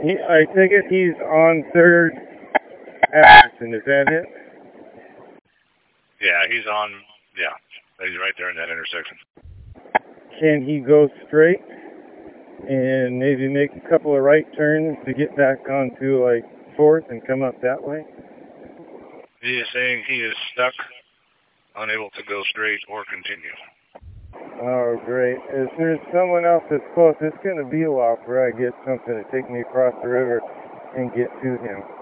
I take it he's on 3rd Atherton, is that it? Yeah, he's right there in that intersection. Can he go straight and maybe make a couple of right turns to get back onto like 4th and come up that way? He is saying he is stuck, unable to go straight or continue. Oh, great. If there's someone else that's close, it's going to be a while before I get something to take me across the river and get to him.